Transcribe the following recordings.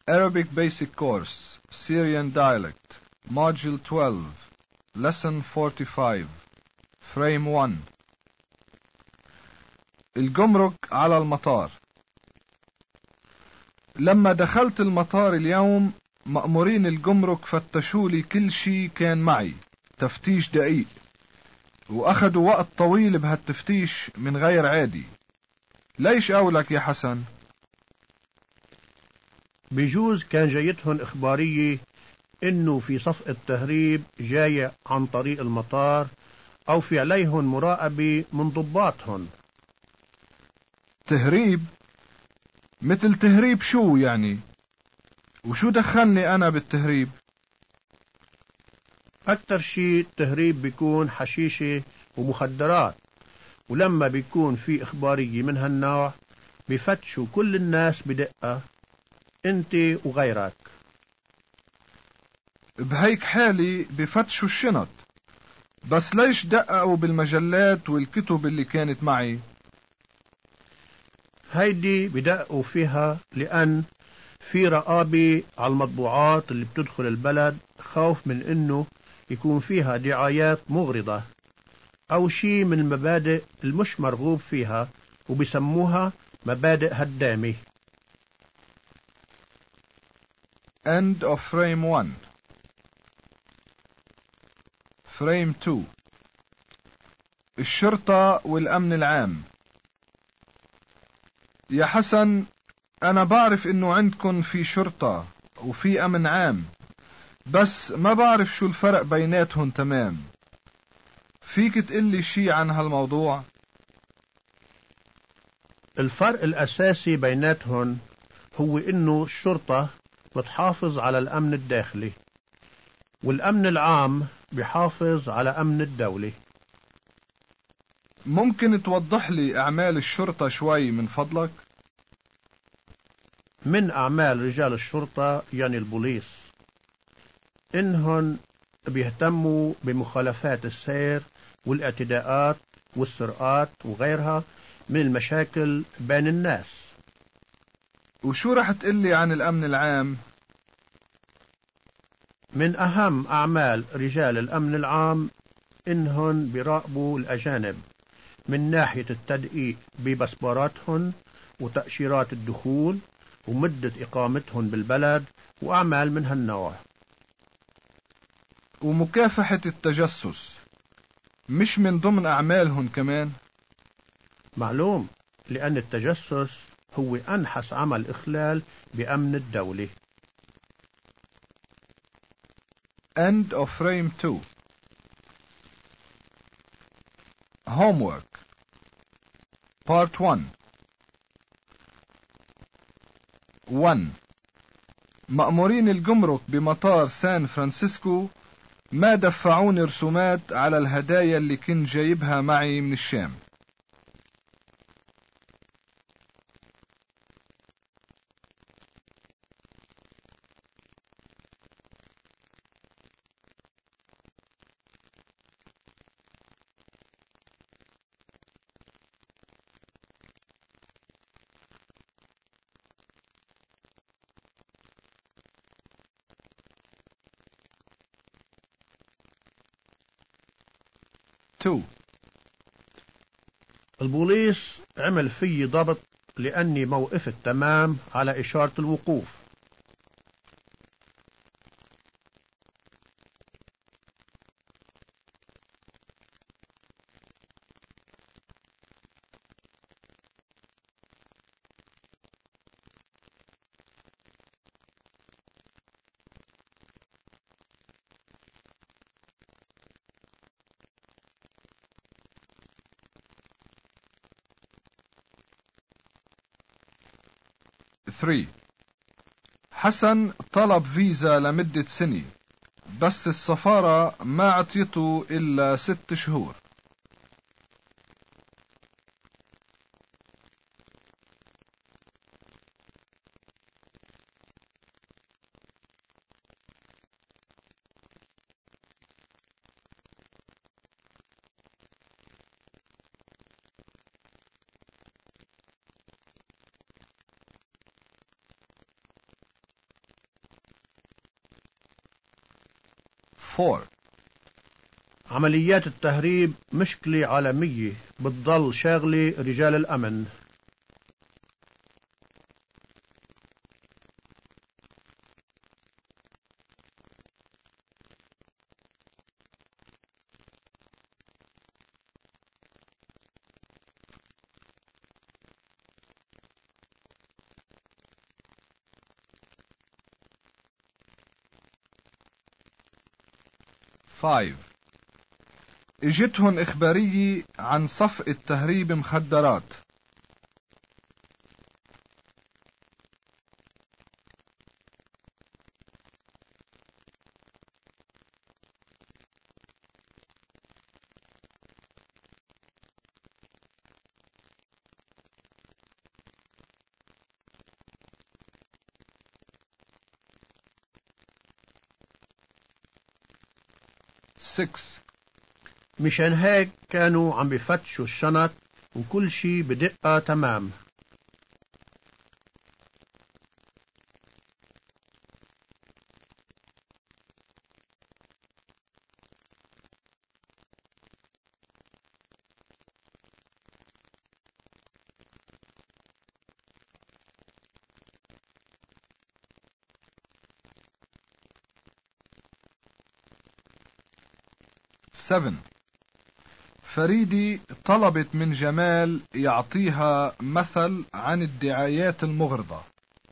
Arabic Basic Course, Syrian Dialect, Module 12, Lesson 45, Frame 1. الجمرك على المطار. لما دخلت المطار اليوم مأمورين الجمرك فتشولي كل شي كان معي تفتيش دقيق، وأخدوا وقت طويل بهالتفتيش من غير عادي. ليش قولك يا حسن؟ بجوز كان جايتهن إخبارية إنه في صفقة تهريب جاية عن طريق المطار، أو في عليهن مراقبة من ضباطهن. تهريب؟ مثل تهريب شو يعني؟ وشو دخلني أنا بالتهريب؟ أكتر شي التهريب بيكون حشيشة ومخدرات، ولما بيكون في إخبارية من هالنوع بفتشوا كل الناس بدقة، انت وغيرك. بهيك حالي بفتشوا الشنط، بس ليش دققوا بالمجلات والكتب اللي كانت معي؟ هيدي بدقوا فيها لأن في رقابة على المطبوعات اللي بتدخل البلد، خوف من انه يكون فيها دعايات مغرضة او شي من المبادئ المش مرغوب فيها، وبسموها مبادئ هدامة. End of frame 1. frame 2. الشرطة والأمن العام. يا حسن، أنا بعرف إنه عندكن في شرطة وفي أمن عام، بس ما بعرف شو الفرق بيناتهم تمام. فيك تقلي شي عن هالموضوع؟ الفرق الأساسي بيناتهم هو إنه الشرطة بتحافظ على الأمن الداخلي، والأمن العام بيحافظ على أمن الدولة. ممكن توضح لي أعمال الشرطة شوي من فضلك؟ من أعمال رجال الشرطة يعني البوليس إنهن بيهتموا بمخالفات السير والاعتداءات والسرقات وغيرها من المشاكل بين الناس. وشو رح تقلي عن الأمن العام؟ من أهم أعمال رجال الأمن العام إنهن بيراقبوا الأجانب من ناحية التدقيق بباسبوراتهن وتأشيرات الدخول ومدة إقامتهن بالبلد وأعمال من هالنوع. ومكافحة التجسس مش من ضمن أعمالهم كمان؟ معلوم، لأن التجسس هو أنحس عمل إخلال بأمن الدولة. End of frame 2. Homework Part 1. 1. مأمورين الجمرك بمطار سان فرانسيسكو ما دفعوني رسومات على الهدايا اللي كنت جايبها معي من الشام. 2. البوليس عمل في ضبط لأني موقفت تمام على إشارة الوقوف. 3. حسن طلب فيزا لمدة سنة، بس السفارة ما عطيته إلا 6 شهور. 4. عمليات التهريب مشكلة عالمية بتضل شاغلة رجال الأمن. 5. اجتهن إخبارية عن صفقة تهريب مخدرات. 6. مشان هيك كانوا عم بفتشوا الشنط وكل شي بدقة تمام. 7. فريدي طلبت من جمال يعطيها مثل عن الدعايات المغرضة.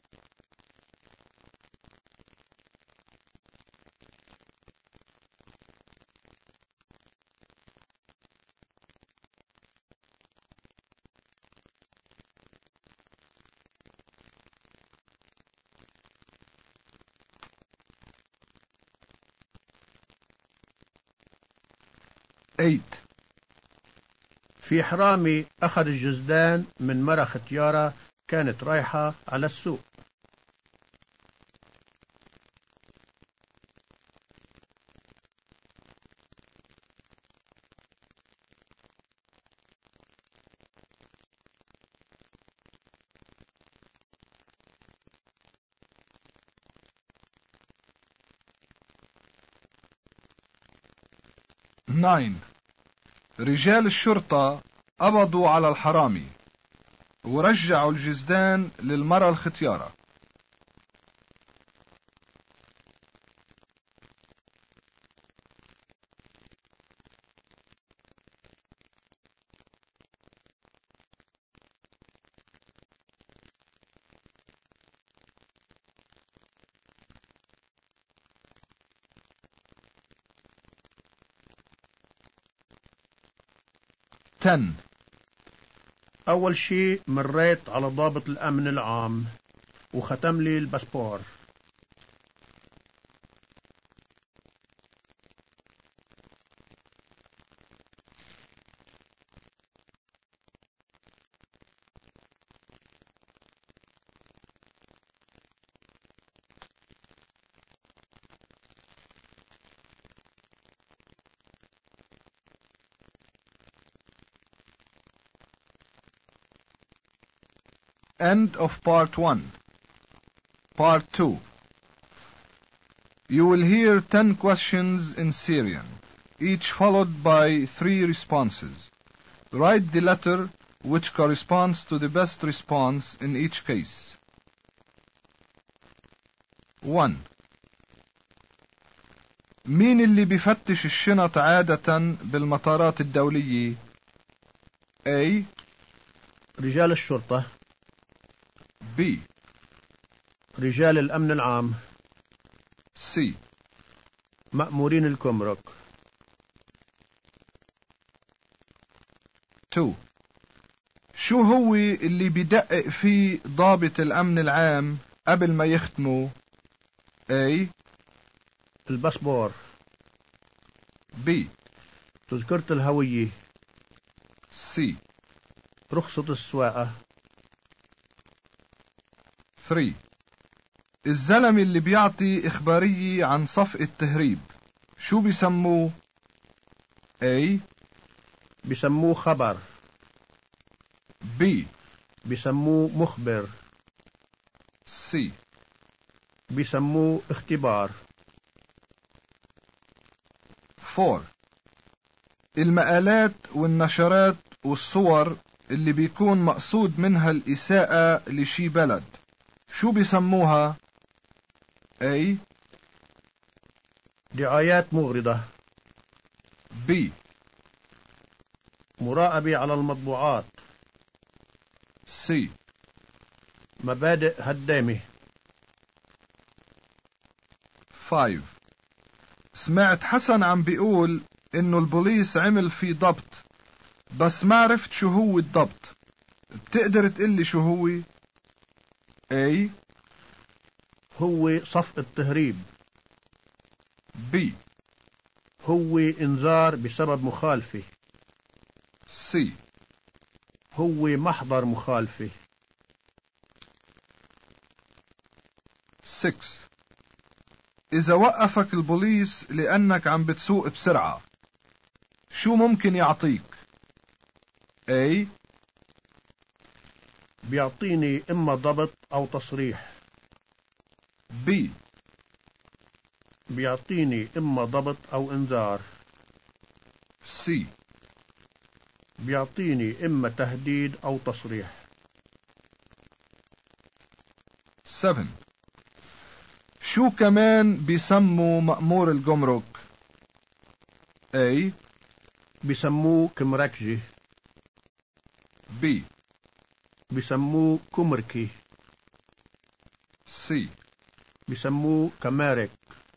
8. في حرامي أخذ الجزدان من مرة ختيارة كانت رايحة على السوق. 9. رجال الشرطة قبضوا على الحرامي ورجعوا الجزدان للمرأة الختيارة. 10. أول شي مريت على ضابط الأمن العام وختم لي الباسبور. 'End of part 1. Part 2. You will hear 10 questions in Syrian, each followed by 3 responses. Write the letter which corresponds to the best response in each case. 1. مين اللي بيفتش الشنط عادة بالمطارات الدولية؟ A. رجال الشرطة. B. رجال الأمن العام. C. مأمورين الكمرك. 2. شو هو اللي بيدقق فيه ضابط الأمن العام قبل ما يختمه؟ A. الباسبور. B. تذكرة الهوية. C. رخصة السواقة. 3. الزلم اللي بيعطي إخبارية عن صفقة تهريب شو بيسموه؟ A. بيسموه خبر. B. بيسموه مخبر. C. بيسموه اختبار. 4. المقالات والنشرات والصور اللي بيكون مقصود منها الإساءة لشي بلد شو بيسموها؟ A. دعايات مغرضة. B. مراقبة على المطبوعات. C. مبادئ هدامة. 5. سمعت حسن عم بيقول إنه البوليس عمل في ضبط بس ما عرفت شو هو الضبط، بتقدر تقلي شو هو؟ A. هو صفقة تهريب. B. هو إنذار بسبب مخالفة. C. هو محضر مخالفة. 6. إذا وقفك البوليس لأنك عم بتسوق بسرعة شو ممكن يعطيك؟ A. بيعطيني إما ضبط أو تصريح. B. بيعطيني إما ضبط أو إنذار. C. بيعطيني إما تهديد أو تصريح. 7. شو كمان بيسموا مأمور الجمرك؟ A. بيسموه كمركجي. B. بيسموه كمركي. C. بيسموه كمارك.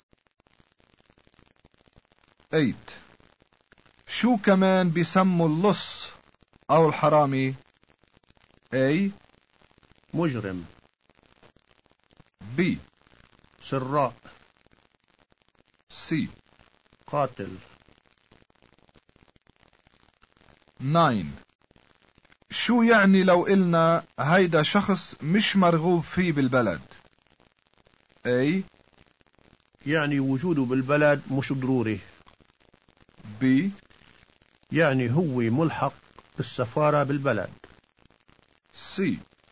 8. شو كمان بيسموا اللص أو الحرامي؟ A. مجرم. B. سراء. C. قاتل. 9. شو يعني لو قلنا هيدا شخص مش مرغوب فيه بالبلد؟ A. يعني وجوده بالبلد مش ضروري. B. يعني هو ملحق بالسفارة بالبلد. C.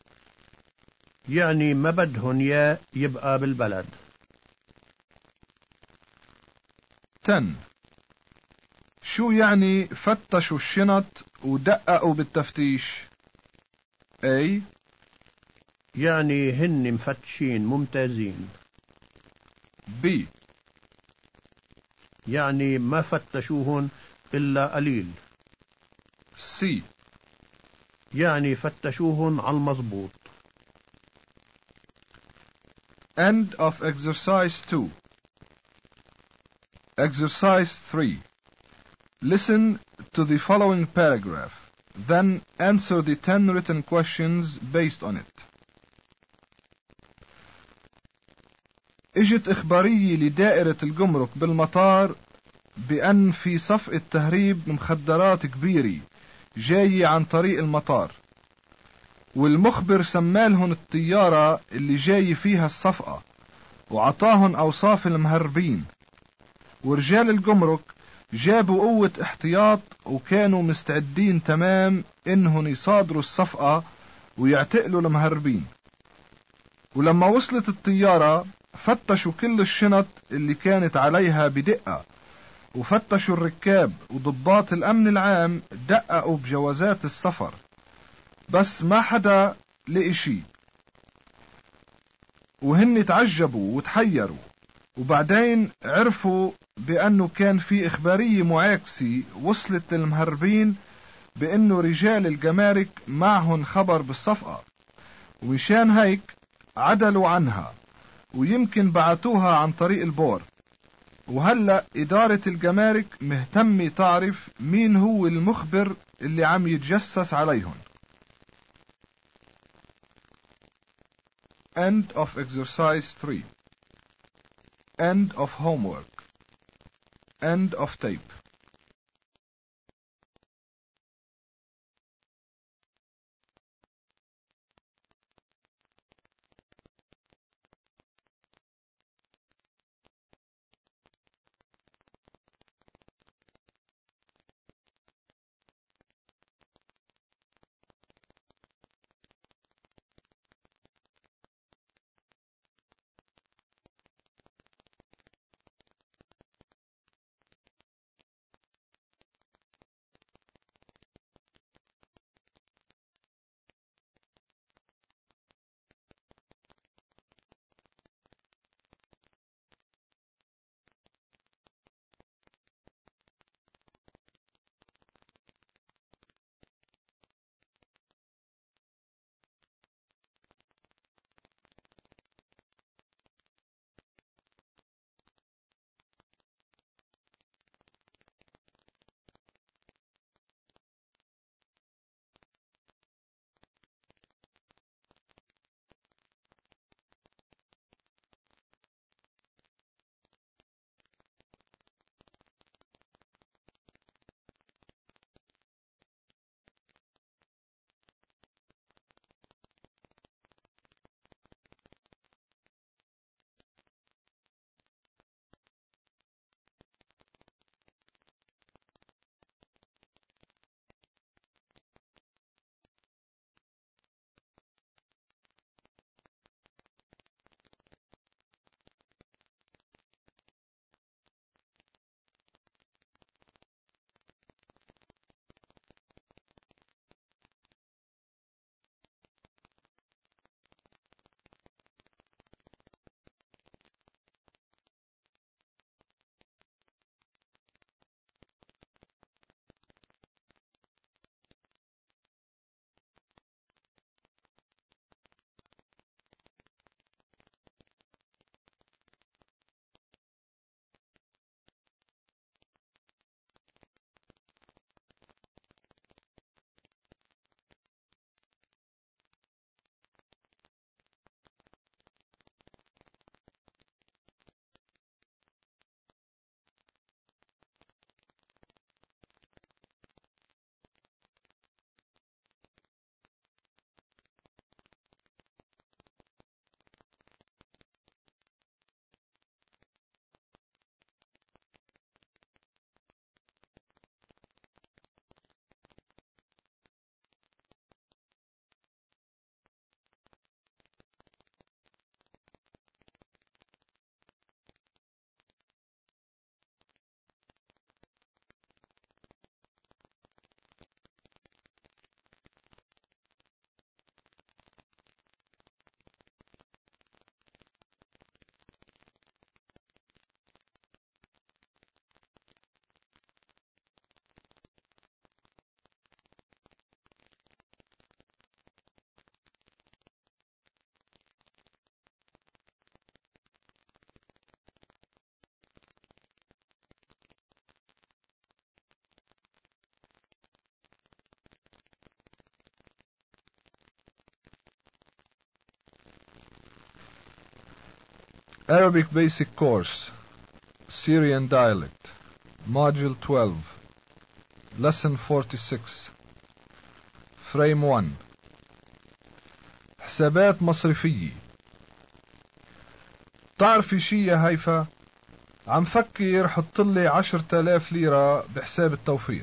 يعني ما بدهن يا يبقى بالبلد. 10. شو يعني فتشوا الشنط ودققوا بالتفتيش؟ A. يعني هن مفتشين ممتازين. B. يعني ما فتشوهن إلا قليل. C. يعني فتشوهن على المظبوط. End of exercise 2. Exercise 3. Listen to the following paragraph. Then answer the 10 written questions based on it. اجت إخبارية لدائرة الجمرك بالمطار بأن في صفقة تهريب مخدرات كبيرة جاية عن طريق المطار، والمخبر سمالهن الطيارة اللي جاي فيها الصفقة وعطاهن أوصاف المهربين، ورجال الجمرك جابوا قوة احتياط وكانوا مستعدين تمام إنهن يصادروا الصفقة ويعتقلوا المهربين. ولما وصلت الطيارة فتشوا كل الشنط اللي كانت عليها بدقة، وفتشوا الركاب، وضباط الأمن العام دققوا بجوازات السفر، بس ما حدا لقي شي، وهن تعجبوا وتحيروا. وبعدين عرفوا بأنه كان في إخبارية معاكسة وصلت للمهربين بأنه رجال الجمارك معهن خبر بالصفقة، ومشان هيك عدلوا عنها ويمكن بعتوها عن طريق البور. وهلأ إدارة الجمارك مهتمة تعرف مين هو المخبر اللي عم يتجسس عليهم. End of exercise 3. End of homework. End of tape. Arabic Basic Course, Syrian Dialect, Module 12, Lesson 46, Frame 1. حسابات مصرفية. تعرفي شي يا هيفا؟ عم فكر حطلي 10,000 ليرة بحساب التوفير.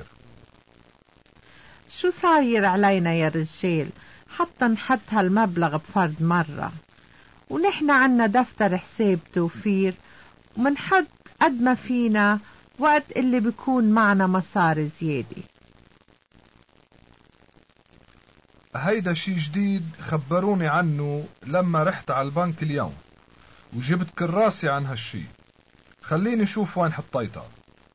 شو صاير علينا يا رجال حتى نحط هالمبلغ بفرد مرة، ونحن عنا دفتر حساب توفير ومنحط قد ما فينا وقت اللي بيكون معنا مصاري زيادة. هيدا شي جديد خبروني عنه لما رحت على البنك اليوم وجبت كراسي عن هالشي. خليني شوف وين حطيتها.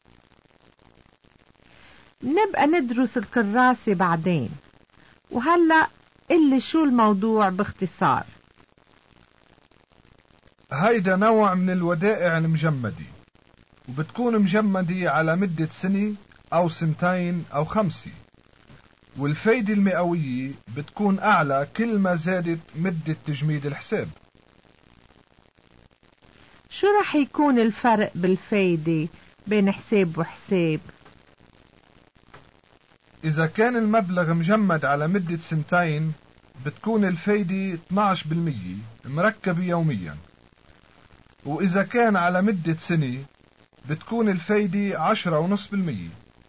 نبقى ندرس الكراسة بعدين، وهلأ اللي شو الموضوع باختصار. هيدا نوع من الودائع المجمدة، وبتكون مجمدة على مدة سنة أو سنتين أو 5، والفايدة المئوية بتكون أعلى كل ما زادت مدة تجميد الحساب. شو رح يكون الفرق بالفايدة بين حساب وحساب؟ إذا كان المبلغ مجمد على مدة سنتين بتكون الفايدة 12% مركبة يوميا، وإذا كان على مدة سنة بتكون الفايدة 10.5%.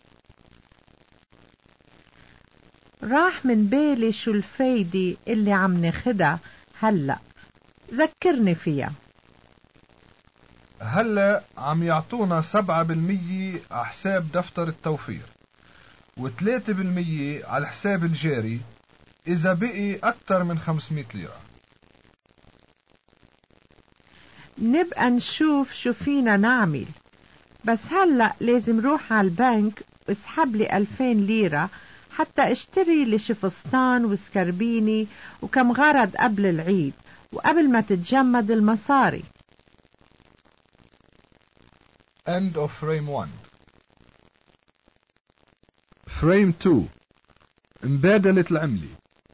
راح من بالي شو الفايدة اللي عم ناخدها هلأ، ذكرني فيها. هلأ عم يعطونا 7% على حساب دفتر التوفير، و3% على الحساب الجاري إذا بقي أكثر من 500 ليرة. نبقى نشوف شو فينا نعمل، بس هلأ لازم روح على البنك واسحب لي 2000 ليرة حتى اشتري لي شفستان وسكربيني وكم غرض قبل العيد وقبل ما تتجمد المصاري. End of frame 1. Frame 2. مبادلة العملة.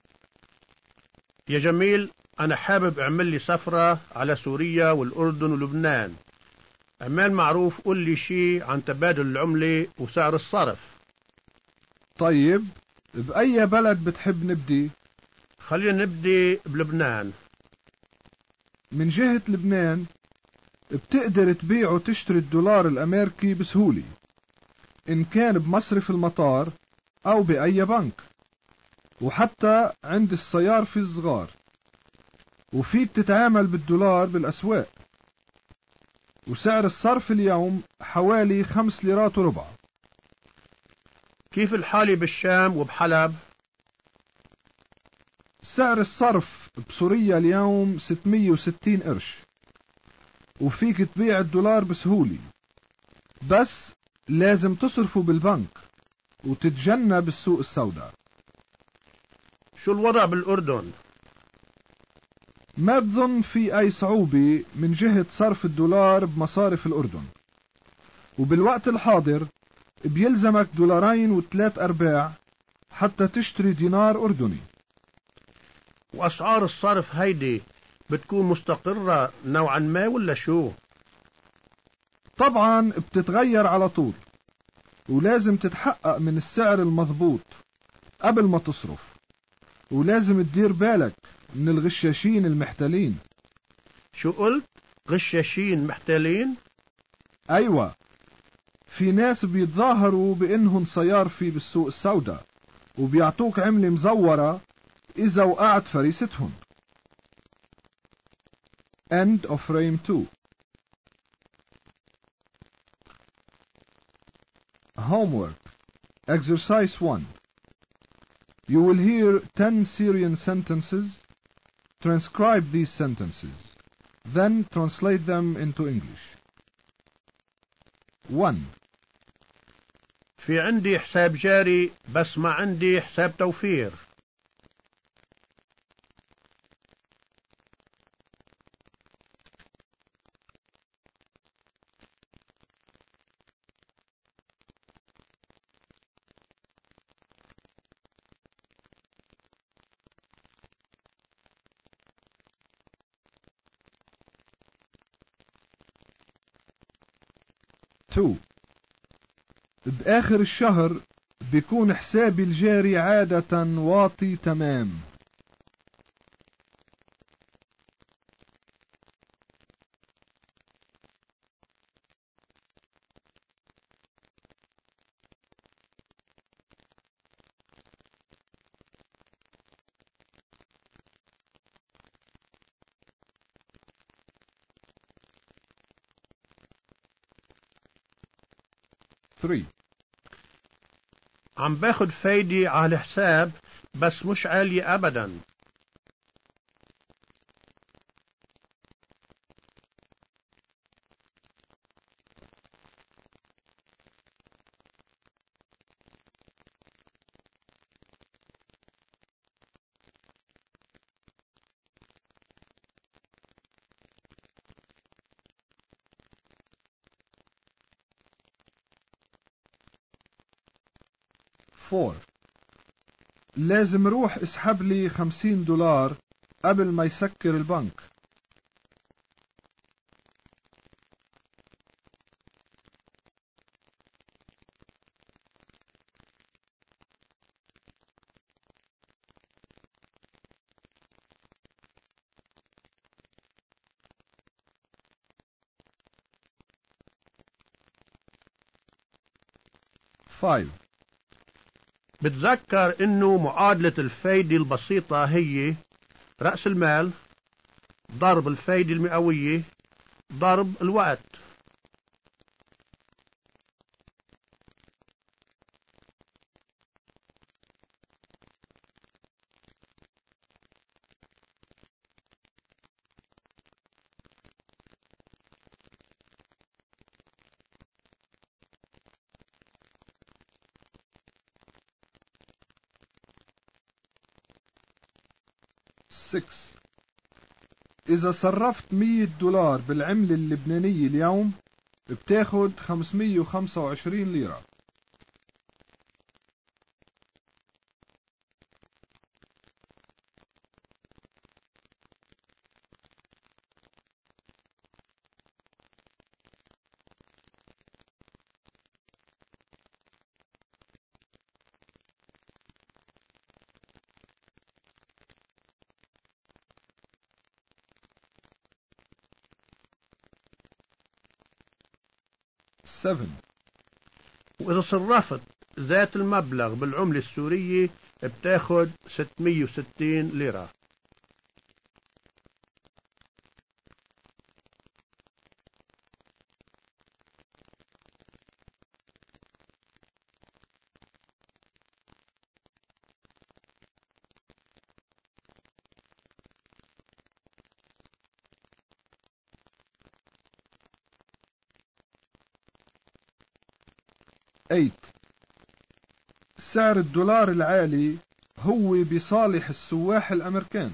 يا جميل، أنا حابب أعمل لي سفرة على سوريا والأردن ولبنان. عمال معروف، قول لي شي عن تبادل العملة وسعر الصرف. طيب، بأي بلد بتحب نبدي؟ خلينا نبدي بلبنان. من جهة لبنان بتقدر تبيع وتشتري الدولار الأمريكي بسهولة، إن كان بمصرف المطار أو بأي بنك، وحتى عند الصيارفة الصغار، وفيك تتعامل بالدولار بالأسواق، وسعر الصرف اليوم حوالي 5 ليرات وربع. كيف الحالة بالشام وبحلب؟ سعر الصرف بسوريا اليوم 660 قرش، وفيك تبيع الدولار بسهولة، بس لازم تصرفه بالبنك وتتجنب السوق السوداء. شو الوضع بالأردن؟ ما بظن في أي صعوبة من جهة صرف الدولار بمصارف الأردن، وبالوقت الحاضر بيلزمك $2.3 حتى تشتري دينار أردني. وأسعار الصرف هيدي بتكون مستقرة نوعا ما ولا شو؟ طبعا بتتغير على طول، ولازم تتحقق من السعر المضبوط قبل ما تصرف، ولازم تدير بالك من الغشاشين المحتالين. شو قلت؟ غشاشين محتالين؟ أيوة، في ناس بيتظاهروا بإنهم صيارفي بالسوق السوداء وبيعطوك عملة مزورة إذا وقعت فريستهم. End of frame 2. Homework. Exercise 1. You will hear 10 Syrian sentences. Transcribe these sentences. Then translate them into English. 1. في عندي حساب جاري بس ما عندي حساب توفير. 2. بآخر الشهر بيكون حسابي الجاري عادة واطي تمام. عم باخد فايدة على الحساب بس مش عالية أبدا. لازم روح اسحب لي $50 قبل ما يسكر البنك. بتذكر انه معادلة الفايدة البسيطة هي رأس المال ضرب الفايدة المئوية ضرب الوقت. إذا صرفت $100 بالعملة اللبنانية اليوم بتاخد 525 ليرة. وإذا صرفت ذات المبلغ بالعملة السورية بتاخد 660 ليرة. سعر الدولار العالي هو بصالح السواح الأمريكان.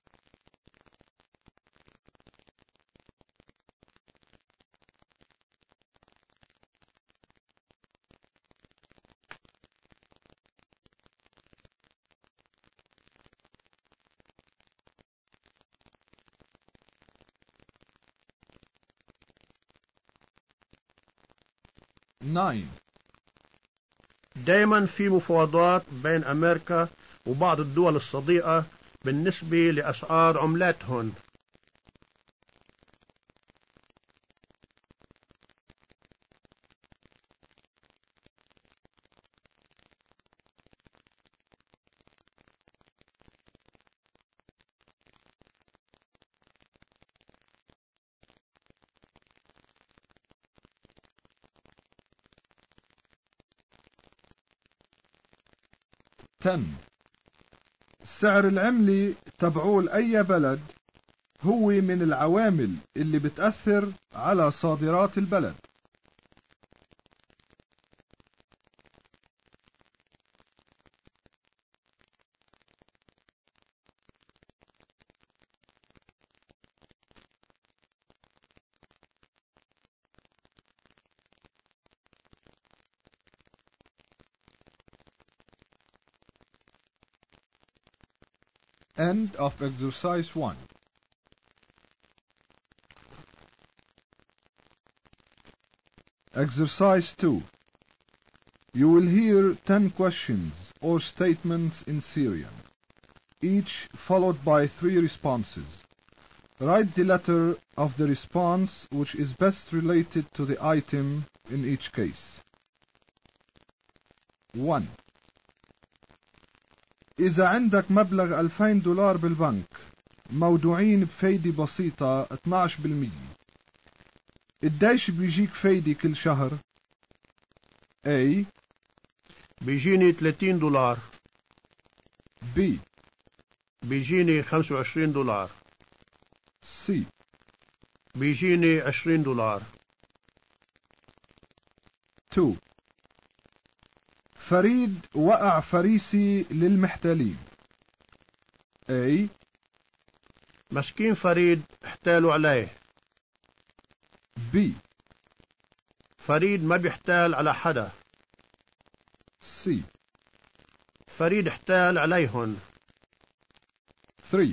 دايما في مفاوضات بين أمريكا وبعض الدول الصديقة بالنسبة لأسعار عملاتهن. سعر العملة تبعول أي بلد هو من العوامل اللي بتأثر على صادرات البلد. End of exercise 1. Exercise 2. You will hear 10 questions or statements in Syrian, each followed by 3 responses. Write the letter of the response which is best related to the item in each case. 1. إذا عندك مبلغ $2000 بالبنك مودوعين بفايدة بسيطة 12%، قديش بيجيك فايدة كل شهر؟ A. بيجيني $30. B. بيجيني $25. C. بيجيني $20. 2. فريد وقع فريسي للمحتالين. A. مسكين فريد احتالوا عليه. B. فريد ما بيحتال على حدا. C. فريد احتال عليهن. 3.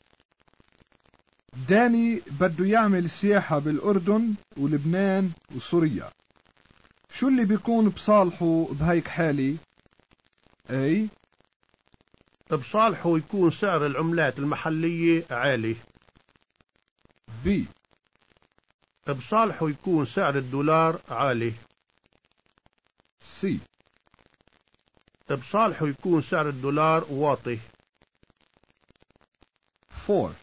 داني بده يعمل سياحة بالأردن ولبنان وسوريا، شو اللي بيكون بصالحه بهيك حالة؟ A. بصالحه يكون سعر العملات المحلية عالي. B. بصالحه يكون سعر الدولار عالي. C. بصالحه يكون سعر الدولار واطي. 4.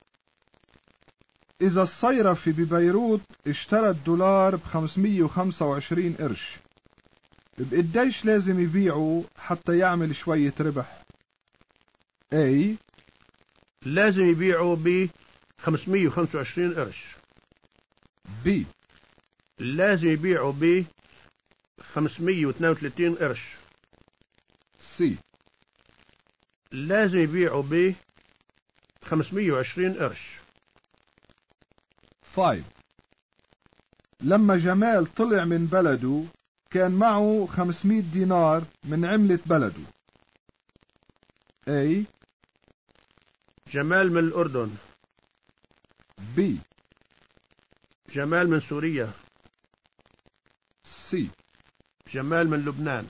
إذا الصيرفي ببيروت اشترى الدولار ب525 قرش، بقديش لازم يبيعه حتى يعمل شوية ربح؟ A. لازم يبيعوا ب525 قرش. B. لازم يبيعوا ب532 قرش. C. لازم يبيعوا ب520 قرش. 5. لما جمال طلع من بلده كان معه 500 دينار من عملة بلده. A. جمال من الأردن. B. جمال من سوريا. C. جمال من لبنان.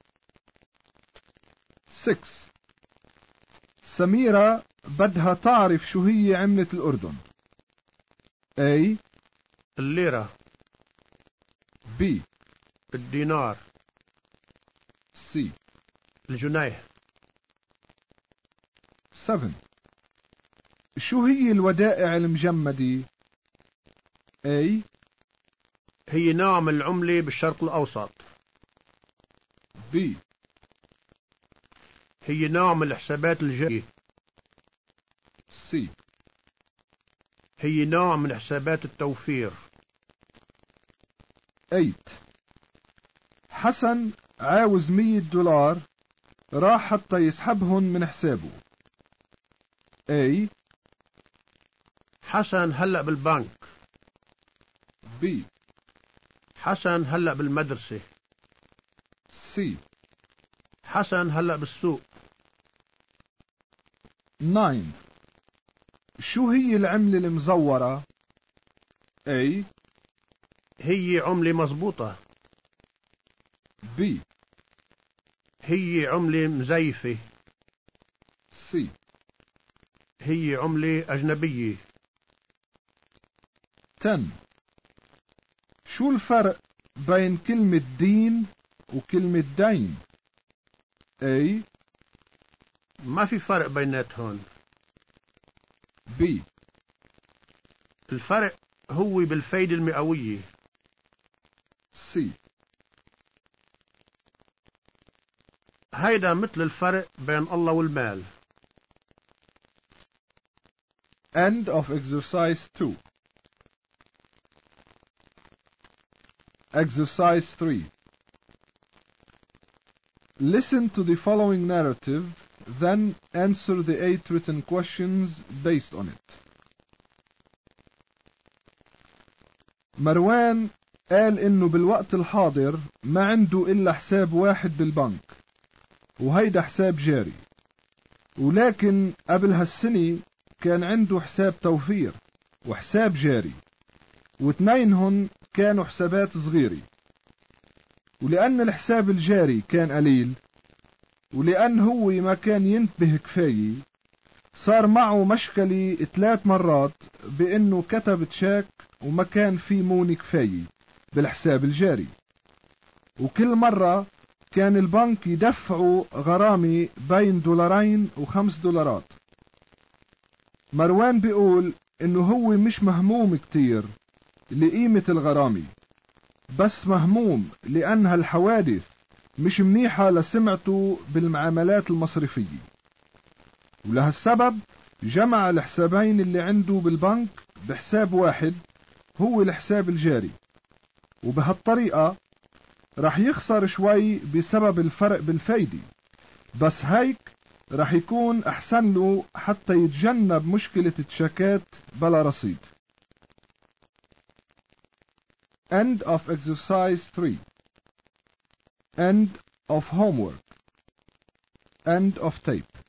6. سميرة بدها تعرف شو هي عملة الأردن. A. الليرة. B. الدينار. C. الجنيه. 7. شو هي الودائع المجمدة؟ A. هي نوع من العملة بالشرق الأوسط. B. هي نوع من الحسابات الجارية. C. هي نوع من حسابات التوفير. 8. حسن عاوز $100 راح حتى يسحبهن من حسابه. A. حسن هلأ بالبنك. B. حسن هلأ بالمدرسة. C. حسن هلأ بالسوق. 9. شو هي العملة المزورة؟ A. هي عملة مضبوطة. B. هي عملة مزيفة. C. هي عملة أجنبية. 10. شو الفرق بين كلمة دين وكلمة دين؟ A. ما في فرق بيناتهم. B. الفرق هو بالفايدة المئوية. C. هيدا مثل الفرق بين الله والمال. End of exercise 2. Exercise 3. Listen to the following narrative, then answer the 8 written questions based on it. مروان قال إنه بالوقت الحاضر ما عنده إلا حساب واحد بالبنك، وهيدا حساب جاري، ولكن قبل هالسنة كان عنده حساب توفير وحساب جاري، واثنينهن كانوا حسابات صغيرة. ولأن الحساب الجاري كان قليل، ولأن هو ما كان ينتبه كفاية، صار معه مشكلة 3 مرات بأنه كتب تشيك وما كان في موني كفاية بالحساب الجاري، وكل مرة كان البنك يدفعوا غرامة بين $2 و$5. مروان بيقول انه هو مش مهموم كتير لقيمة الغرامة، بس مهموم لأن هالحوادث مش منيحة لسمعته بالمعاملات المصرفية، ولهالسبب جمع الحسابين اللي عنده بالبنك بحساب واحد هو الحساب الجاري، وبهالطريقة رح يخسر شوي بسبب الفرق بالفايدة، بس هيك رح يكون أحسن له حتى يتجنب مشكلة تشيكات بلا رصيد. End of exercise 3. End of homework. End of tape.